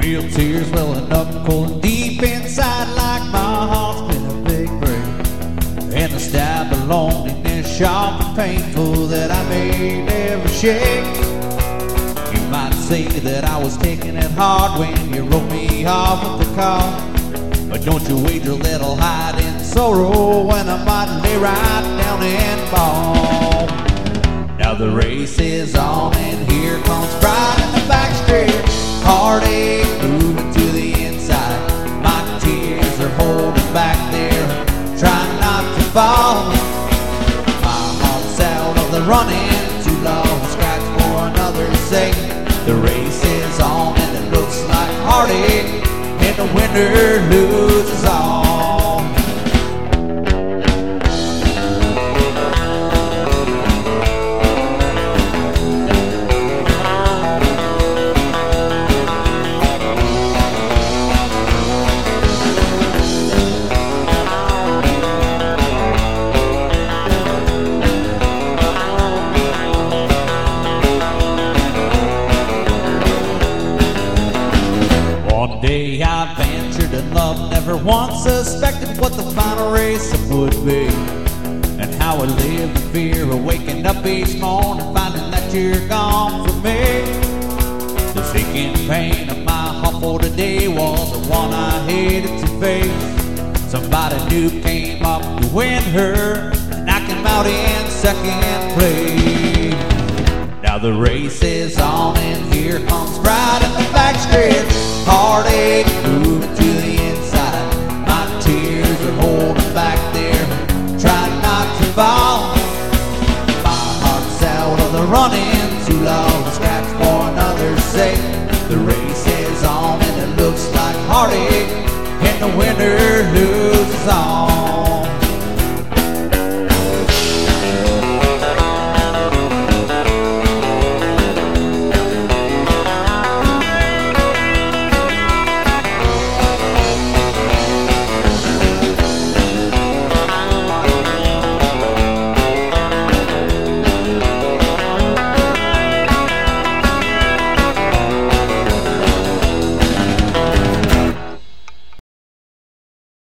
Real tears welling up cold and deep inside, like my heart's been a big break. And the stab of loneliness sharp and painful that I may never shake. You might say that I was taking it hard when you wrote me off with the car. But don't you wager a little hide in sorrow when I might lay right down and fall. Now the race is on and here comes pride in the backstretch. Heartache moving to the inside. My tears are holding back there, trying not to fall. My heart's out of the running, too long scratch for another sake. The race is on and it looks like heartache, and the winner loses all. One day I ventured in love, never once suspected what the final race would be, and how I lived in fear of waking up each morning finding that you're gone from me. The sinking pain of my heart for today was the one I hated to face. Somebody new came up to win her, and I came out in second place. Now the race is on and here comes pride in the backstretch. Heartache moving to the inside. My tears are holding back there, trying not to fall. My heart's out of the running, too long to scratch for another's sake. The race is on and it looks like heartache, and the winner loses all.